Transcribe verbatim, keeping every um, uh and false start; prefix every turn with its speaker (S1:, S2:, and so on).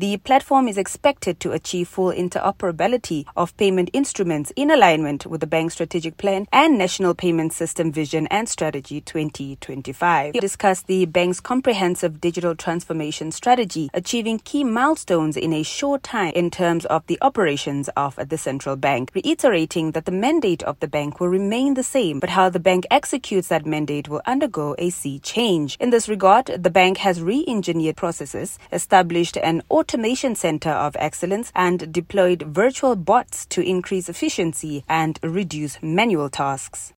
S1: The platform is expected to achieve full interoperability of payment instruments in alignment with the bank's strategic plan and National Payment System Vision and Strategy twenty twenty-five. We discussed the bank's comprehensive digital transformation strategy, achieving key milestones in a short time in terms of the operations of the central bank, reiterating that the mandate of the bank will remain the same, but how the bank executes that mandate will undergo a sea change. In this regard, the bank has re-engineered processes, established an automation center of excellence, and deployed virtual bots to increase efficiency and reduce manual tasks.